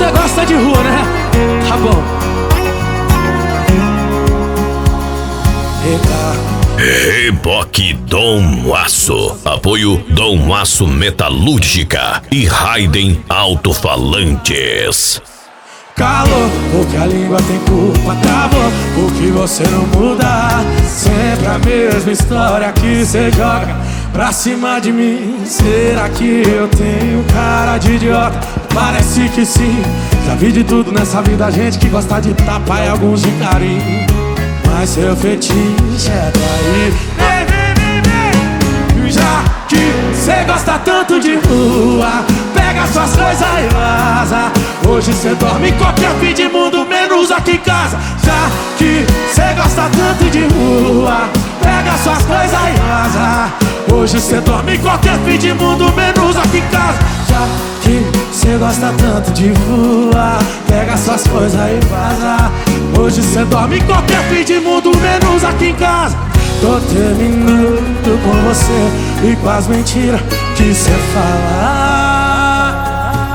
Você gosta de rua, né? Tá bom. Reboque Dom Aço. Apoio Dom Aço Metalúrgica e Raiden Alto-Falantes. Calor, porque a língua tem culpa. Travou, porque você não muda. Sempre a mesma história que cê joga pra cima de mim. Será que eu tenho cara de idiota? Parece que sim. Já vi de tudo nessa vida, gente que gosta de tapa e alguns de carinho. Mas seu fetiche é trair. Já que cê gosta tanto de rua, pega suas coisas e vaza. Hoje cê dorme em qualquer fim de mundo, menos aqui em casa. Já que cê gosta tanto de rua, pega suas coisas e vaza. Hoje cê dorme em qualquer fim de mundo, menos aqui em casa. Já que cê gosta tanto de rua, pega suas coisas e vaza. Hoje cê dorme em qualquer fim de mundo, menos aqui em casa. Tô terminando com você e com as mentiras que cê fala.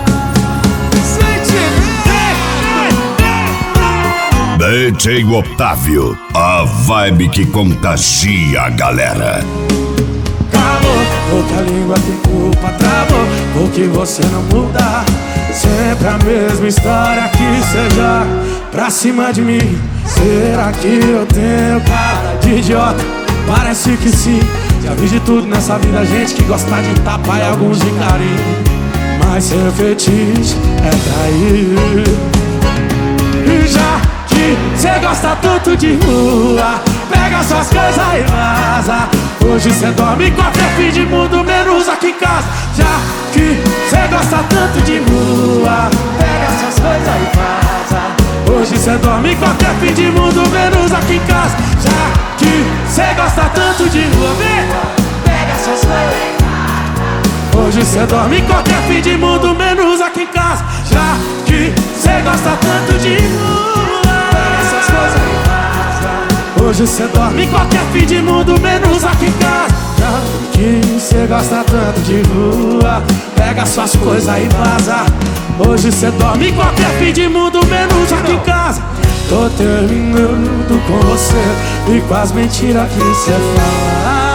DJ Otávio, a vibe que contagia a galera. Calor, porque a língua tem culpa. Travou, porque você não muda. Sempre a mesma história que cê joga pra cima de mim. Será que eu tenho cara de idiota? Parece que sim. Já vi de tudo nessa vida, gente que gosta de tapa e alguns de carinho. Mas seu fetiche é trair. E já que cê gosta tanto de rua, pega suas coisas e vaza. Hoje cê dorme em qualquer fim de mundo, menos aqui em casa. Já que cê gosta tanto de rua, pega suas coisas e vaza. Hoje cê dorme em qualquer fim de mundo, menos aqui em casa. Já que cê gosta tanto de rua, vem, pega suas coisas e vaza. Hoje cê dorme em qualquer fim de mundo, menos aqui em casa. Já que cê gosta tanto de rua, pega suas coisas e vaza. Hoje cê dorme em qualquer fim de mundo, menos aqui em casa. Já que cê gosta tanto de rua, pega suas coisas e vaza. Hoje cê dorme em qualquer fim de mundo, menos aqui em casa. Tô terminando com você e com as mentiras que cê fala.